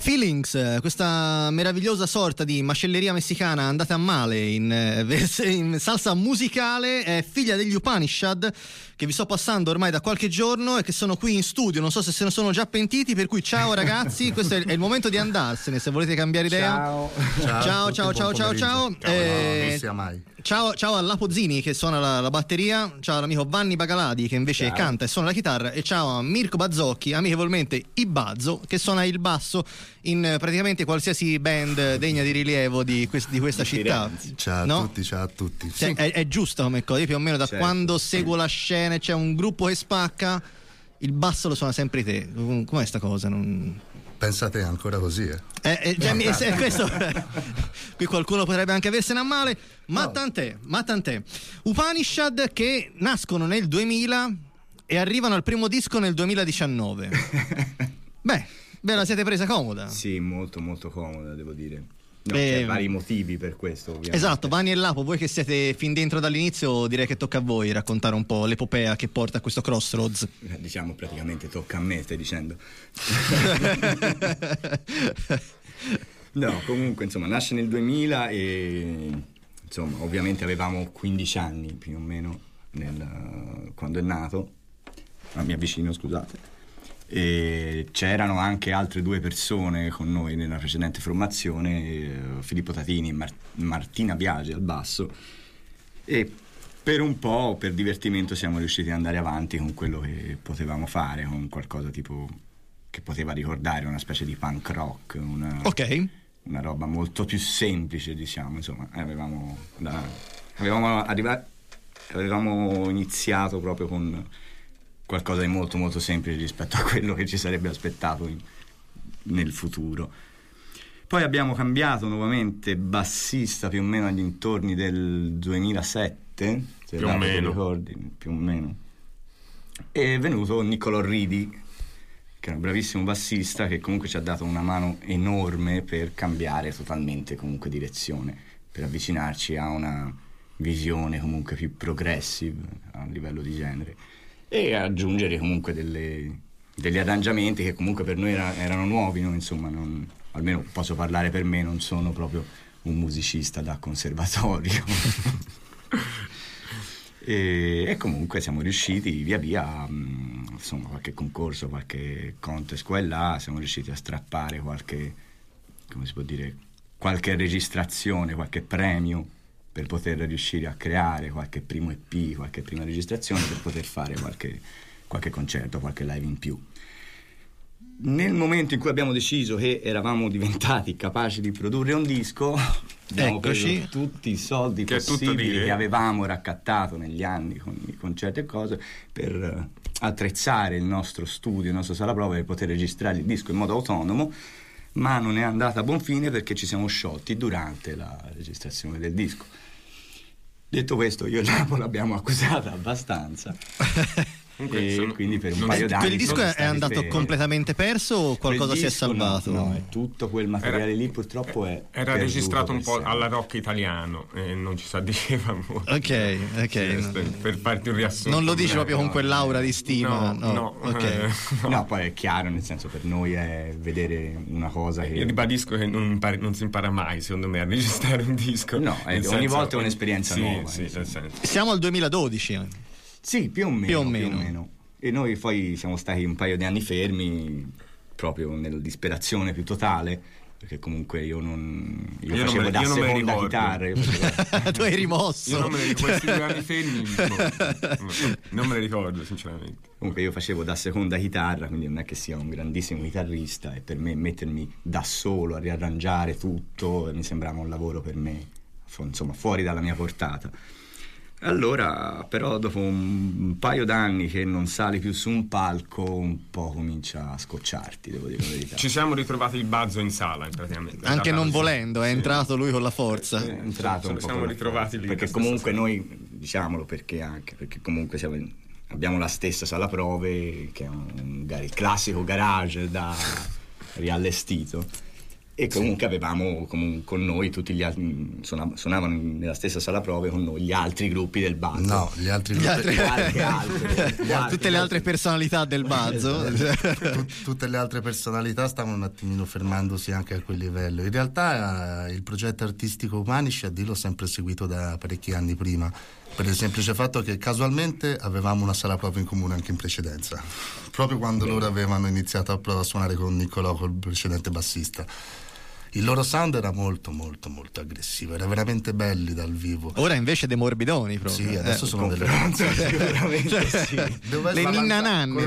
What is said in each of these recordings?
Feelings, questa meravigliosa sorta di macelleria messicana andata a male in salsa musicale, è figlia degli Upanishad, che vi sto passando ormai da qualche giorno e che sono qui in studio, non so se se ne sono già pentiti, per cui ciao ragazzi, questo è il momento di andarsene se volete cambiare idea. Ciao. Ciao a Lapo Zini che suona la batteria, ciao all'amico Vanni Bagaladi che invece canta e suona la chitarra, e ciao a Mirko Bazzocchi, amichevolmente Ibazzo, che suona il basso in praticamente qualsiasi band degna di rilievo di questa città. Ciao a tutti. Cioè, è giusto come cosa, io più o meno da quando seguo la scena, c'è un gruppo che spacca, il basso lo suona sempre te. Com'è sta cosa? Pensate ancora così, questo qui qualcuno potrebbe anche aversene a male, ma tant'è. Upanishad che nascono nel 2000 e arrivano al primo disco nel 2019. Beh, ve la siete presa comoda? Sì, molto molto comoda, devo dire. C'è vari motivi per questo, ovviamente. Esatto, Vanni e Lapo, voi che siete fin dentro dall'inizio, direi che tocca a voi raccontare un po' l'epopea che porta a questo Crossroads. Diciamo praticamente tocca a me, stai dicendo. No, comunque insomma nasce nel 2000 e insomma ovviamente avevamo 15 anni più o meno quando è nato. Mi avvicino, scusate. E c'erano anche altre due persone con noi nella precedente formazione, Filippo Tatini e Martina Biagi al basso, e per un po', per divertimento, siamo riusciti ad andare avanti con quello che potevamo fare, con qualcosa tipo che poteva ricordare una specie di punk rock, una roba molto più semplice, diciamo. Insomma, avevamo iniziato proprio con qualcosa di molto molto semplice rispetto a quello che ci sarebbe aspettato nel futuro. Poi abbiamo cambiato nuovamente bassista più o meno agli intorni del 2007, se più o meno ricordi, più o meno. È venuto Niccolò Ridi, che è un bravissimo bassista che comunque ci ha dato una mano enorme per cambiare totalmente comunque direzione, per avvicinarci a una visione comunque più progressive a livello di genere, e aggiungere comunque degli arrangiamenti che comunque per noi erano nuovi, no? Insomma, almeno posso parlare per me, non sono proprio un musicista da conservatorio. e comunque siamo riusciti via via, insomma, qualche concorso, qualche contest qua e là, siamo riusciti a strappare qualche, come si può dire, qualche registrazione, qualche premio, per poter riuscire a creare qualche primo EP, qualche prima registrazione, per poter fare qualche concerto, qualche live in più. Nel momento in cui abbiamo deciso che eravamo diventati capaci di produrre un disco, abbiamo preso tutti i soldi possibili che avevamo raccattato negli anni con i concerti e cose, per attrezzare il nostro studio, il nostro sala prova, per poter registrare il disco in modo autonomo. Ma non è andata a buon fine perché ci siamo sciolti durante la registrazione del disco. Detto questo, io e Lapo l'abbiamo accusata abbastanza. E quindi per un paio d'anni quel disco è andato completamente perso o qualcosa si è salvato? No, tutto quel materiale lì purtroppo era registrato un po' alla rock italiano e non ci si addiceva molto. Ok. Per farti un riassunto. Non lo dici proprio con quell'aura di stima. No. No, poi è chiaro, nel senso, per noi è vedere una cosa che... Io ribadisco che non si impara mai, secondo me, a registrare un disco. No, ogni volta è un'esperienza nuova. Sì, siamo al 2012. Sì, più o meno. E noi poi siamo stati un paio di anni fermi, proprio nella disperazione più totale, perché comunque io facevo da seconda chitarra. Tu hai rimosso. Io non me ne ricordo, questi 2 anni fermi non me ne ricordo sinceramente. Comunque io facevo da seconda chitarra, quindi non è che sia un grandissimo chitarrista, e per me mettermi da solo a riarrangiare tutto mi sembrava un lavoro per me, insomma, fuori dalla mia portata. Allora, però, dopo un paio d'anni che non sali più su un palco, un po' comincia a scocciarti, devo dire la verità. Ci siamo ritrovati il Bazzo in sala, praticamente. Anche non volendo, è entrato lui con la forza. È entrato un po'. Siamo ritrovati lì. Perché comunque noi, diciamolo, perché comunque abbiamo la stessa sala prove, che è il classico garage da riallestito. E comunque avevamo con noi tutti gli altri, suonavano nella stessa sala prove con noi gli altri gruppi del Bazzo. No, gli altri gruppi. Tutte le altre personalità del Bazzo. Tutte le altre personalità stavano un attimino fermandosi anche a quel livello. In realtà il progetto artistico Upanishad l'ho sempre seguito da parecchi anni prima, per il semplice fatto che casualmente avevamo una sala prove in comune anche in precedenza, proprio quando loro avevano iniziato a suonare con Niccolò, col precedente bassista. Il loro sound era molto molto molto aggressivo, era veramente belli dal vivo. Ora invece dei morbidoni proprio. Sì, adesso sono delle sicuramente sì. Le ninna-nanne.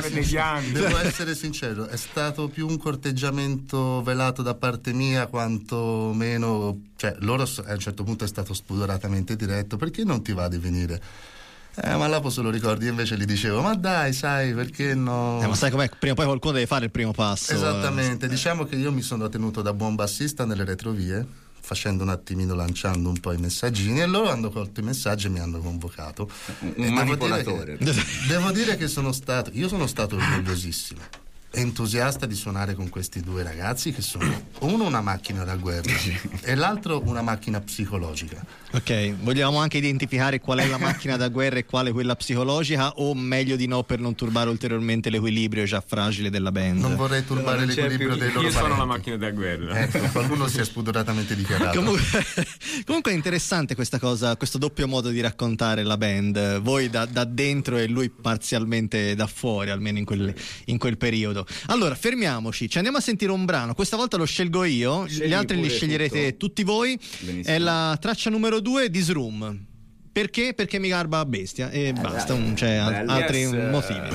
Devo essere sincero, è stato più un corteggiamento velato da parte mia, quanto meno, cioè loro a un certo punto è stato spudoratamente diretto: perché non ti va di venire? Ma là se lo ricordi, io invece gli dicevo: ma dai, sai, perché no? Ma sai com'è? Prima o poi qualcuno deve fare il primo passo. Esattamente, diciamo che io mi sono tenuto da buon bassista nelle retrovie, facendo un attimino, lanciando un po' i messaggini, e loro hanno colto i messaggi e mi hanno convocato. Un manipolatore. Devo dire che sono stato orgogliosissimo, entusiasta di suonare con questi due ragazzi che sono uno una macchina da guerra e l'altro una macchina psicologica. Ok, vogliamo anche identificare qual è la macchina da guerra e quale quella psicologica, o meglio di no, per non turbare ulteriormente l'equilibrio già fragile della band? Non vorrei turbare l'equilibrio dei loro Io sono parenti. la macchina da guerra. Ecco, qualcuno si è spudoratamente dichiarato. Comunque è interessante questa cosa, questo doppio modo di raccontare la band, voi da dentro e lui parzialmente da fuori, almeno in quel periodo. Allora fermiamoci, ci andiamo a sentire un brano, questa volta lo scelgo io, gli altri li sceglierete tutti voi. Benissimo. È la traccia numero 2 di Sroom. Perché? Perché mi garba a bestia e basta, non c'è altri motivi.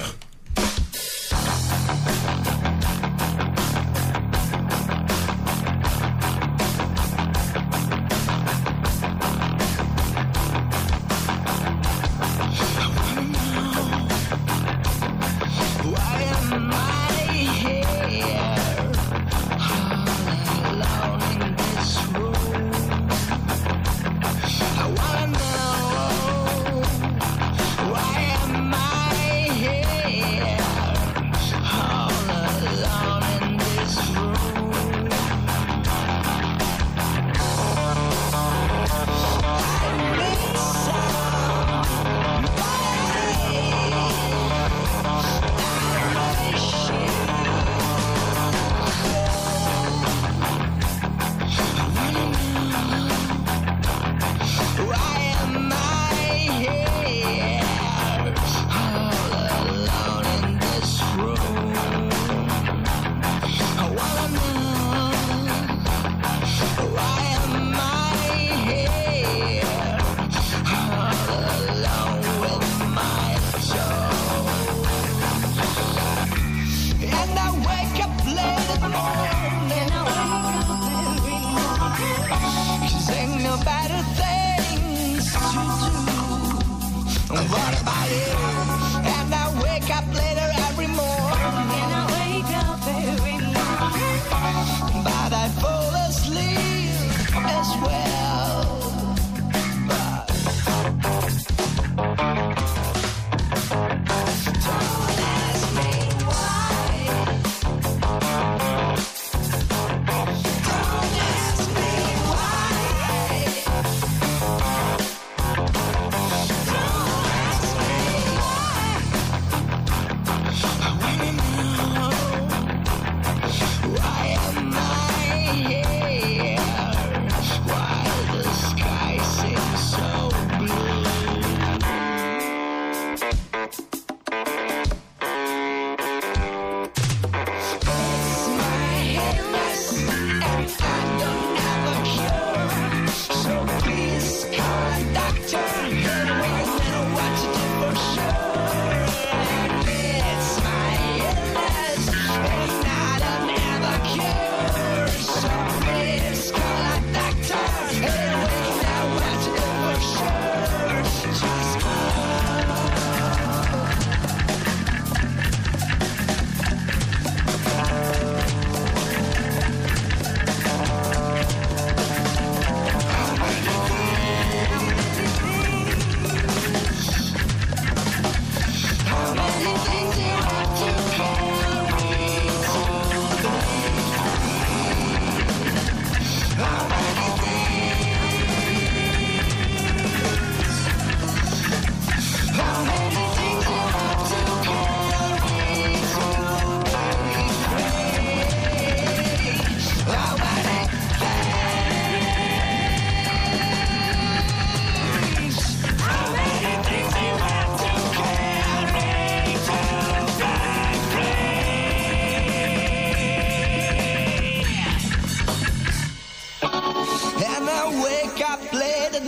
Why am I here?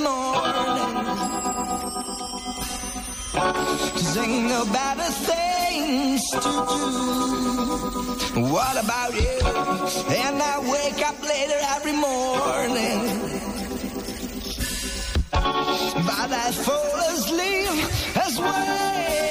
morning. 'Cause ain't no better things to do. What about you? And I wake up later every morning, but I fall asleep as well.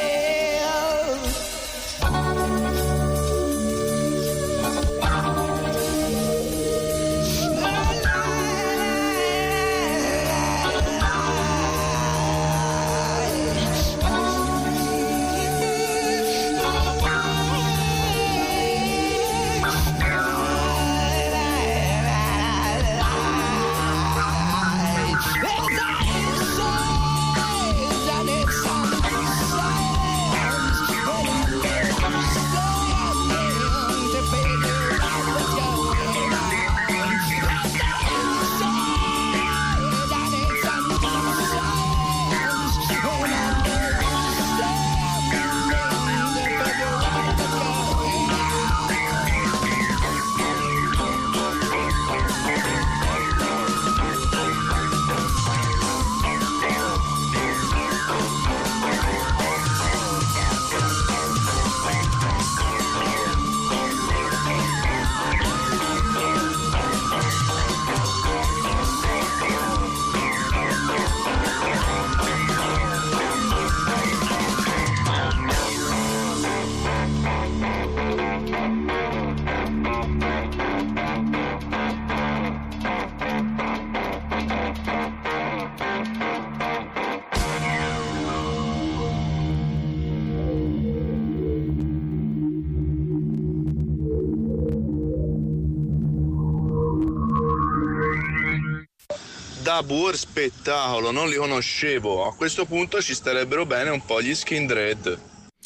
Dabur spettacolo, non li conoscevo. A questo punto ci starebbero bene un po' gli Skin Dread.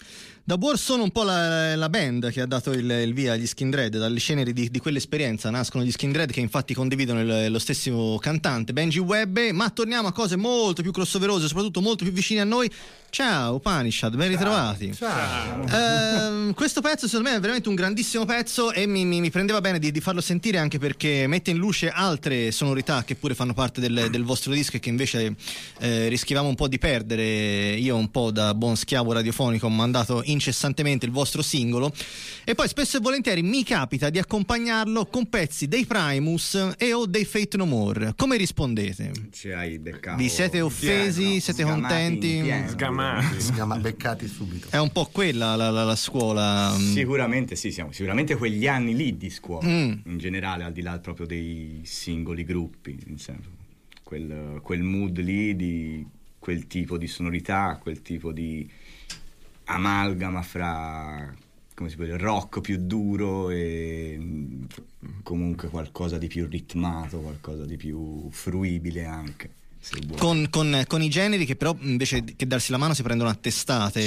Dabur sono un po' la band che ha dato il via agli Skin Dread. Dalle ceneri di quell'esperienza nascono gli Skin Dread, che infatti condividono lo stesso cantante Benji Webbe. Ma torniamo a cose molto più crossoverose, soprattutto molto più vicine a noi. Ciao Upanishad, ben ritrovati. Ciao. Questo pezzo secondo me è veramente un grandissimo pezzo e mi prendeva bene di farlo sentire, anche perché mette in luce altre sonorità che pure fanno parte del vostro disco e che invece rischiavamo un po' di perdere. Io un po' da buon schiavo radiofonico ho mandato incessantemente il vostro singolo e poi spesso e volentieri mi capita di accompagnarlo con pezzi dei Primus e o dei Fate No More. Come rispondete? Ci hai beccato. Vi siete offesi? No, siete contenti? Beccati subito. È un po' quella la scuola. Sicuramente sì, siamo sicuramente quegli anni lì di scuola, in generale, al di là proprio dei singoli gruppi, nel senso, quel mood lì, di quel tipo di sonorità, quel tipo di amalgama fra, come si può dire, rock più duro e comunque qualcosa di più ritmato, qualcosa di più fruibile anche. Con i generi che però invece che darsi la mano si prendono a testate.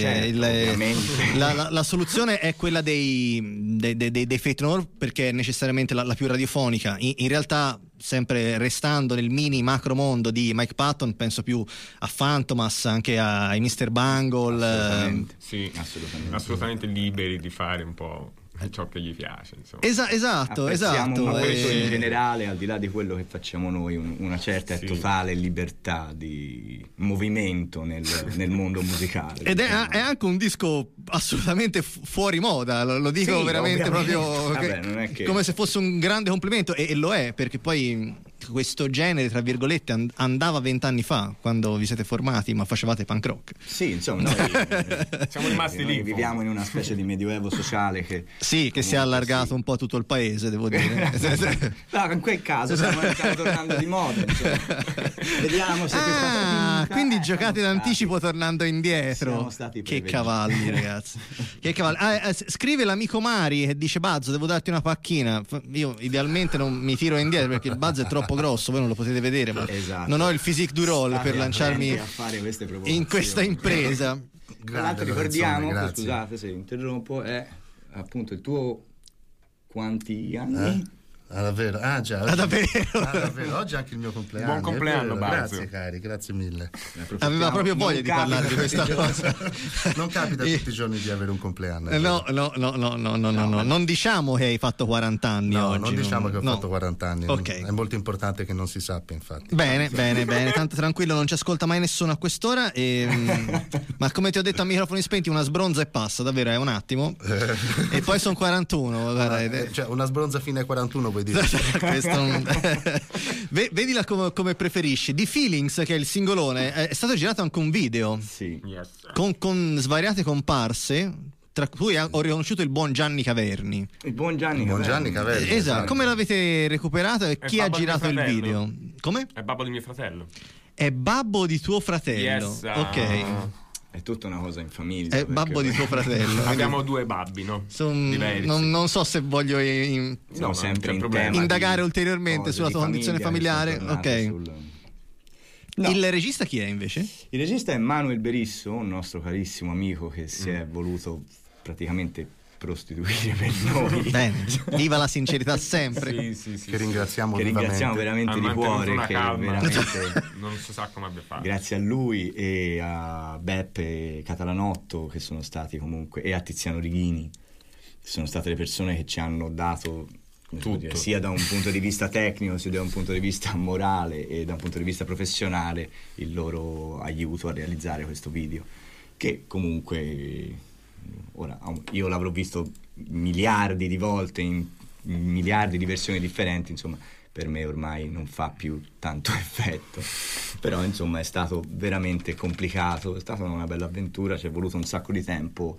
Certo, la soluzione è quella dei Fate No More, perché è necessariamente la più radiofonica. In realtà, sempre restando nel mini macro mondo di Mike Patton, penso più a Fantomas, anche ai Mr. Bungle. Assolutamente. Sì, assolutamente liberi di fare un po' ciò che gli piace, insomma. Esatto. Ma questo in generale, al di là di quello che facciamo noi, una certa e totale libertà di movimento nel mondo musicale. Ed è anche un disco assolutamente fuori moda, lo dico veramente proprio non è che... come se fosse un grande complimento, e lo è, perché poi questo genere, tra virgolette, andava 20 anni fa, quando vi siete formati, ma facevate punk rock. Sì, insomma, noi siamo rimasti lì. Viviamo in una specie di medioevo sociale che si è allargato un po' a tutto il paese, devo dire. No, in quel caso stiamo tornando di moda, insomma. Vediamo se quindi giocate d'anticipo tornando indietro. Siamo stati che cavalli, ragazzi. Che cavalli. Scrive l'amico Mari che dice: Bazzo, devo darti una pacchina. Io idealmente non mi tiro indietro perché il Bazzo è troppo grosso, voi non lo potete vedere, ma non ho il physique du roll per lanciarmi a fare queste in questa impresa. Tra l'altro ricordiamo, scusate se interrompo, è appunto il tuo quanti anni? Ah, davvero? Ah, già. Ah, davvero? Oggi è anche il mio compleanno. Buon compleanno, Balzo. Grazie, cari, grazie mille. Aveva proprio voglia di parlare di questa cosa. Non capita tutti i giorni di avere un compleanno. No, non diciamo che hai fatto 40 anni No, oggi. non diciamo che ho fatto 40 anni. Ok. È molto importante che non si sappia, infatti. Bene, tanto tranquillo, non ci ascolta mai nessuno a quest'ora. Ma come ti ho detto a microfoni spenti, una sbronza e passa, davvero, è un attimo. E poi sono 41. Cioè, una sbronza fine 41 puoi dire. Vedila come preferisci. Di Feelings, che è il singolone, è stato girato anche un video. Sì. Yes. Con svariate comparse, tra cui ho riconosciuto il buon Gianni Caverni. Il buon Gianni Caverni. Esatto, come l'avete recuperato e chi ha babbo di girato mio il fratello. video? Come? È babbo di mio fratello. È babbo di tuo fratello. Yes. Ok. È tutta una cosa in famiglia. È babbo di tuo fratello. Abbiamo 2 babbi, no? Diversi. Non so se voglio Siamo sempre in tema indagare di ulteriormente cose sulla di tua condizione famiglia, familiare. Ok. No. Il regista chi è invece? Il regista è Manuel Berisso, un nostro carissimo amico che si è voluto praticamente prostituire per noi. Bene, viva la sincerità sempre. Sì. Che ringraziamo Che ringraziamo vivamente. veramente di cuore. Una Che calma. veramente, Non si sa come abbia fatto. grazie a lui e a Beppe Catalanotto, che sono stati comunque, e a Tiziano Righini, che sono state le persone che ci hanno dato, come si può dire, sia da un punto di vista tecnico, sia da un punto di vista morale e da un punto di vista professionale, il loro aiuto a realizzare questo video, che comunque ora io l'avrò visto miliardi di volte in miliardi di versioni differenti, insomma per me ormai non fa più tanto effetto, però insomma è stato veramente complicato, è stata una bella avventura, ci è voluto un sacco di tempo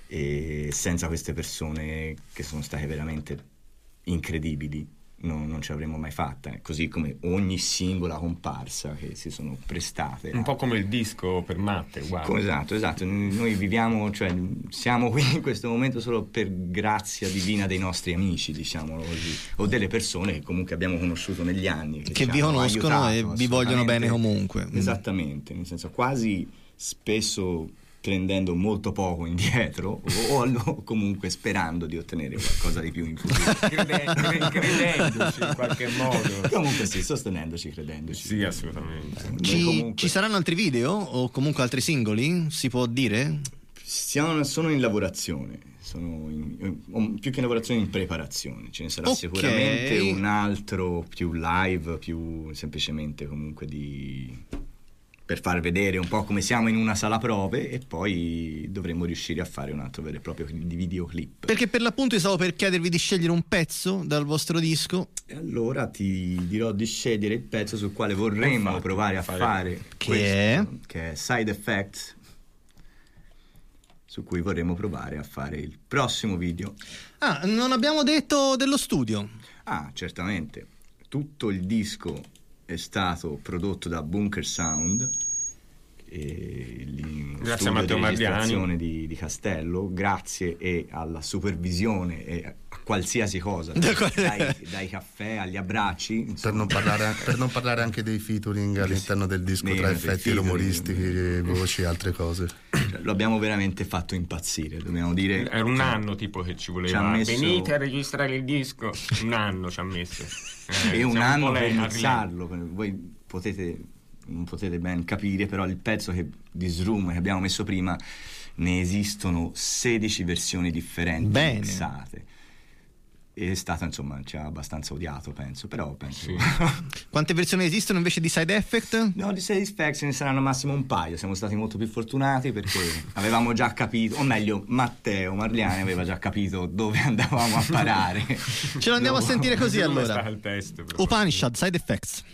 e senza queste persone che sono state veramente incredibili non ce l'avremmo mai fatta, così come ogni singola comparsa che si sono prestate. Un po' come il disco per Matte, uguale. Esatto, noi viviamo, cioè siamo qui in questo momento solo per grazia divina dei nostri amici, diciamolo così, o delle persone che comunque abbiamo conosciuto negli anni, che vi conoscono e vi vogliono bene comunque. Esattamente, nel senso quasi spesso prendendo molto poco indietro o comunque sperando di ottenere qualcosa di più in futuro. Credendoci in qualche modo. Comunque sì, sostenendoci, credendoci. Sì, assolutamente. Ci saranno altri video o comunque altri singoli? Si può dire? Sono in lavorazione, più che in lavorazione, in preparazione. Ce ne sarà sicuramente un altro più live, più semplicemente comunque per far vedere un po' come siamo in una sala prove, e poi dovremmo riuscire a fare un altro vero e proprio di videoclip. Perché per l'appunto io stavo per chiedervi di scegliere un pezzo dal vostro disco. E allora ti dirò di scegliere il pezzo sul quale vorremmo provare a fare che è Side Effects, su cui vorremmo provare a fare il prossimo video. Non abbiamo detto dello studio. Certamente. Tutto il disco è stato prodotto da Bunker Sound, grazie a Matteo Mardiani di Castello, grazie e alla supervisione e a qualsiasi cosa, dai caffè agli abbracci, per non parlare anche dei featuring all'interno del disco, tra effetti umoristici, voci e altre cose. Lo abbiamo veramente fatto impazzire, dobbiamo dire. Era un anno tipo che ci voleva venite a registrare il disco, un anno ci ha messo e un anno per iniziarlo. Voi non potete ben capire, però il pezzo di Shroom che abbiamo messo prima, ne esistono 16 versioni differenti mixate. È stato, insomma, ci ha abbastanza odiato, penso. Sì. Quante versioni esistono invece di Side Effect? No, di Side Effect ce ne saranno massimo un paio. Siamo stati molto più fortunati perché avevamo già capito, o meglio Matteo Marliani aveva già capito dove andavamo a parare. Ce lo andiamo a sentire così allora. Il testo, Upanishad, Side Effects.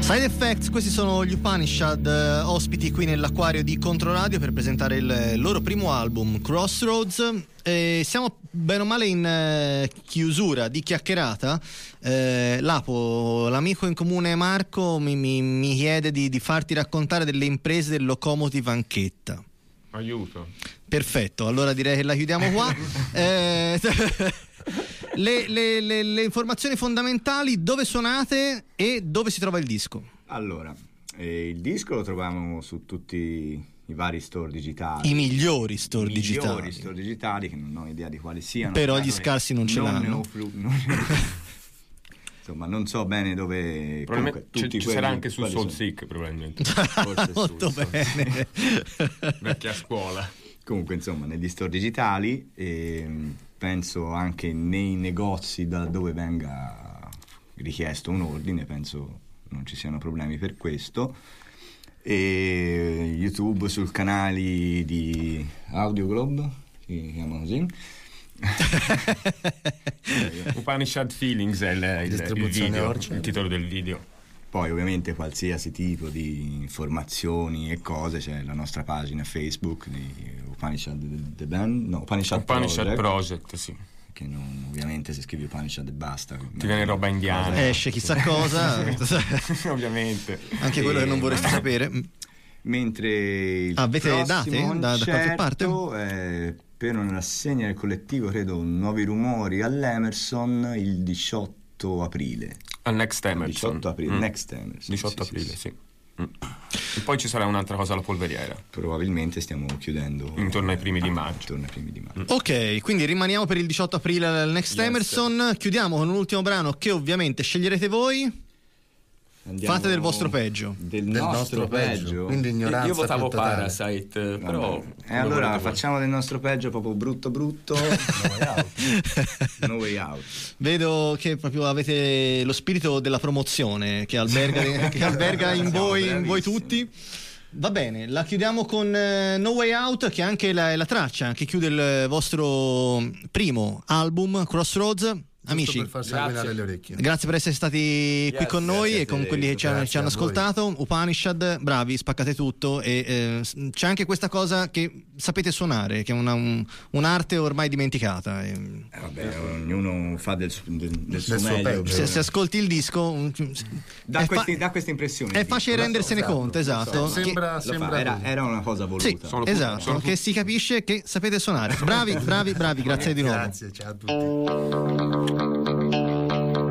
Side Effects, questi sono gli Upanishad, ospiti qui nell'acquario di Controradio per presentare il loro primo album, Crossroads. Siamo bene o male in chiusura di chiacchierata. Lapo, l'amico in comune Marco mi chiede di farti raccontare delle imprese del Locomotive Anchetta. Aiuto. Perfetto, allora direi che la chiudiamo qua. Le informazioni fondamentali: dove suonate e dove si trova il disco? Allora, il disco lo troviamo su tutti i vari store digitali. I migliori store digitali. Che non ho idea di quali siano. Però gli scarsi non ce l'hanno. Insomma, non so bene dove. Probabilmente ci sarà anche su Soulseek, probabilmente. Molto bene. Vecchia scuola. Comunque, insomma, negli store digitali e penso anche nei negozi da dove venga richiesto un ordine, penso non ci siano problemi per questo. E YouTube sul canale di Audio Globe, si chiama così. Upanishad Feelings è il titolo del video. Poi ovviamente qualsiasi tipo di informazioni e cose, c'è la nostra pagina Facebook di Upanishad The Band, no, Upanishad Project, sì. Che non, ovviamente se scrivi Upanishad e basta ti viene roba indiana, esce chissà cosa. Ovviamente anche quello che non vorresti sapere. Mentre il avete date da qualche parte? Per una rassegna del collettivo, credo, Nuovi Rumori all'Emerson il 18 aprile. Al Next Emerson. 18 aprile, Next Emerson. 18 aprile, sì. E poi ci sarà un'altra cosa alla Polveriera. Probabilmente stiamo chiudendo intorno ai primi di maggio. Ok, quindi rimaniamo per il 18 aprile al Next Emerson. Chiudiamo con un ultimo brano che ovviamente sceglierete voi. Fate del vostro peggio. Del nostro peggio. Quindi ignoranza. Io votavo Parasite, però allora facciamo del nostro peggio proprio brutto. No Way Out. Vedo che proprio avete lo spirito della promozione che alberga in voi tutti. Va bene, la chiudiamo con No Way Out, che è anche la traccia che chiude il vostro primo album, Crossroads. Amici, per far sanguinare le orecchie. Grazie per essere stati qui con noi e con quelli che ci hanno ascoltato. Upanishad, bravi, spaccate tutto. E c'è anche questa cosa che sapete suonare, che è un'arte ormai dimenticata. Vabbè, ognuno fa del suo meglio. Se ascolti il disco dà questa impressione. È facile rendersene conto, esatto. Sembra era una cosa voluta. Sì, esatto, che si capisce che sapete suonare. Bravi, grazie di nuovo. Grazie, ciao a tutti.